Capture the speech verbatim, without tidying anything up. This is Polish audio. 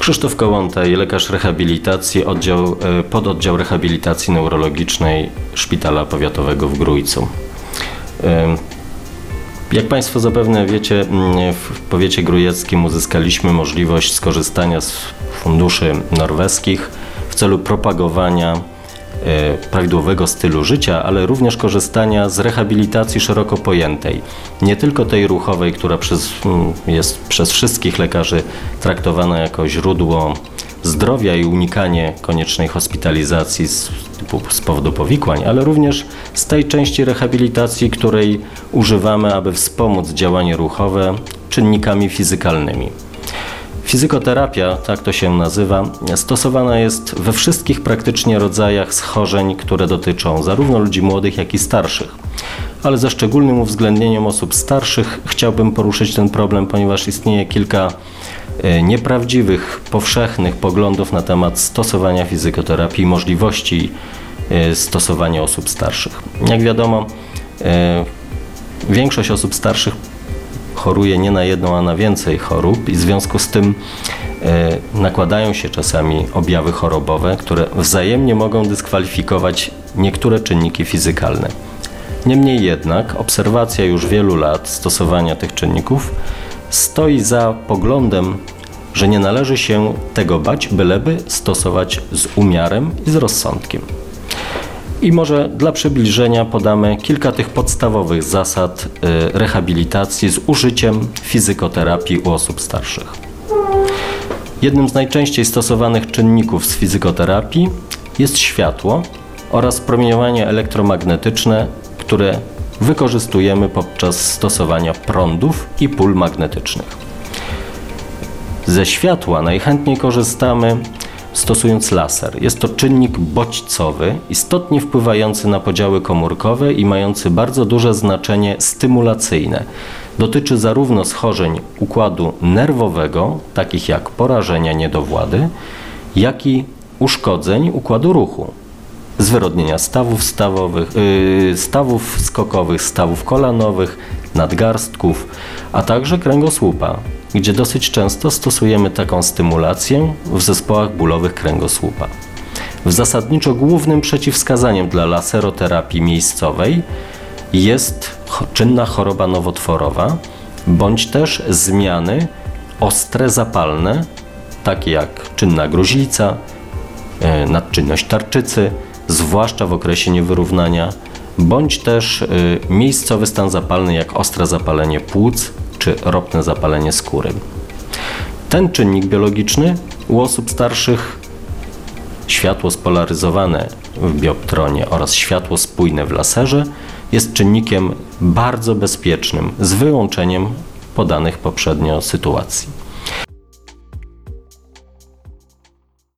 Krzysztof Kołątaj, lekarz rehabilitacji, oddział, pododdział rehabilitacji neurologicznej Szpitala Powiatowego w Grójcu. Jak Państwo zapewne wiecie, w powiecie grójeckim uzyskaliśmy możliwość skorzystania z funduszy norweskich w celu propagowania prawidłowego stylu życia, ale również korzystania z rehabilitacji szeroko pojętej. Nie tylko tej ruchowej, która przez, jest przez wszystkich lekarzy traktowana jako źródło zdrowia i unikanie koniecznej hospitalizacji z, typu, z powodu powikłań, ale również z tej części rehabilitacji, której używamy, aby wspomóc działanie ruchowe czynnikami fizykalnymi. Fizykoterapia, tak to się nazywa, stosowana jest we wszystkich praktycznie rodzajach schorzeń, które dotyczą zarówno ludzi młodych, jak i starszych. Ale ze szczególnym uwzględnieniem osób starszych chciałbym poruszyć ten problem, ponieważ istnieje kilka nieprawdziwych, powszechnych poglądów na temat stosowania fizykoterapii i możliwości stosowania osób starszych. Jak wiadomo, większość osób starszych choruje nie na jedną, a na więcej chorób i w związku z tym e, nakładają się czasami objawy chorobowe, które wzajemnie mogą dyskwalifikować niektóre czynniki fizykalne. Niemniej jednak obserwacja już wielu lat stosowania tych czynników stoi za poglądem, że nie należy się tego bać, byleby stosować z umiarem i z rozsądkiem. I może dla przybliżenia podamy kilka tych podstawowych zasad rehabilitacji z użyciem fizykoterapii u osób starszych. Jednym z najczęściej stosowanych czynników z fizykoterapii jest światło oraz promieniowanie elektromagnetyczne, które wykorzystujemy podczas stosowania prądów i pól magnetycznych. Ze światła najchętniej korzystamy stosując laser. Jest to czynnik bodźcowy, istotnie wpływający na podziały komórkowe i mający bardzo duże znaczenie stymulacyjne. Dotyczy zarówno schorzeń układu nerwowego, takich jak porażenia, niedowłady, jak i uszkodzeń układu ruchu, zwyrodnienia stawów stawowych, yy, stawów skokowych, stawów kolanowych, nadgarstków, a także kręgosłupa, gdzie dosyć często stosujemy taką stymulację w zespołach bólowych kręgosłupa. W zasadniczo głównym przeciwwskazaniem dla laseroterapii miejscowej jest czynna choroba nowotworowa, bądź też zmiany ostre zapalne, takie jak czynna gruźlica, nadczynność tarczycy, zwłaszcza w okresie niewyrównania, bądź też miejscowy stan zapalny jak ostre zapalenie płuc czy ropne zapalenie skóry. Ten czynnik biologiczny u osób starszych, światło spolaryzowane w bioptronie oraz światło spójne w laserze, jest czynnikiem bardzo bezpiecznym z wyłączeniem podanych poprzednio sytuacji.